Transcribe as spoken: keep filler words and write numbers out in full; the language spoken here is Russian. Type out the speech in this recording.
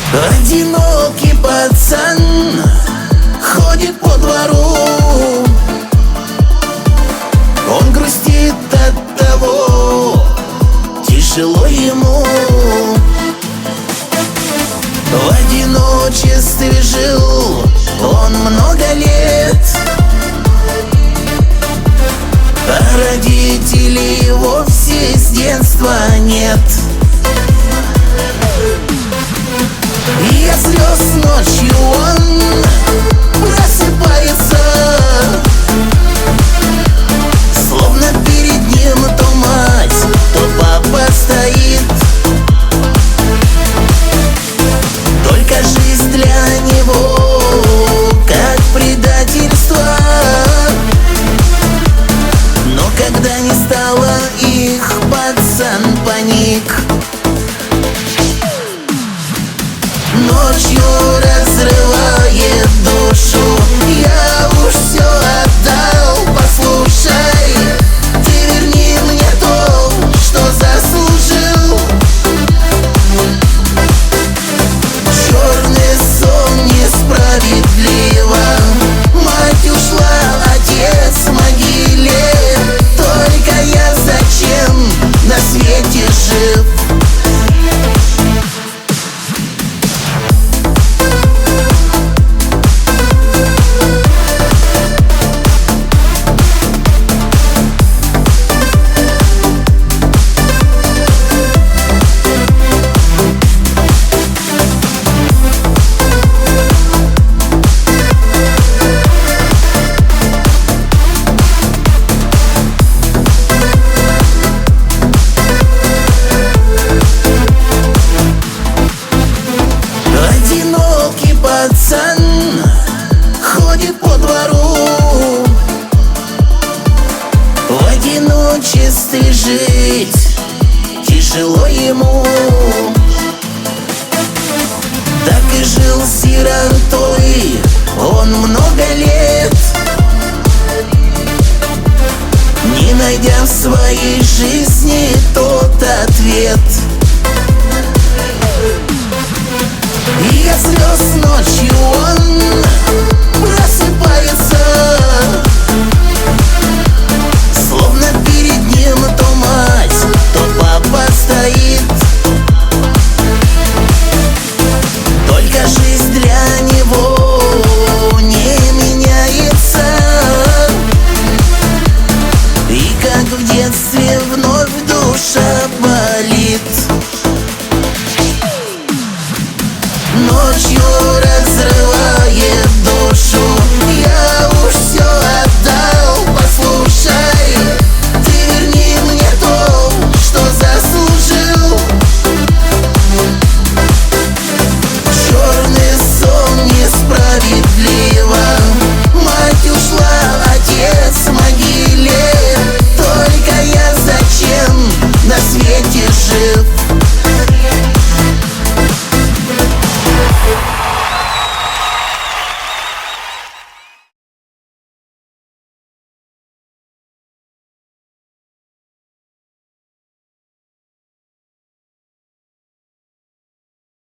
Одинокий пацан ходит по двору. Он грустит от того, тяжело ему. В одиночестве жил он много лет, а родителей его все с детства нет. И от слез ночью он просыпается, словно перед ним то мать, то папа стоит. Только жизнь для него как предательство. Но когда не стало их, пацан паник. Ночью разрывает душу, я уж все отдал, послушай. Ты верни мне то, что заслужил. Черный сон несправедливо, мать ушла, отец в могиле. Только я зачем на свете жив? Пацан ходит по двору. В одиночестве жить тяжело ему. Так и жил сиротой он много лет, не найдя в своей жизни тот ответ. И от слез ночью он просыпается, словно перед ним то мать, то папа стоит. Только жизнь для него не меняется. И как в детстве вновь душа болит. Ночь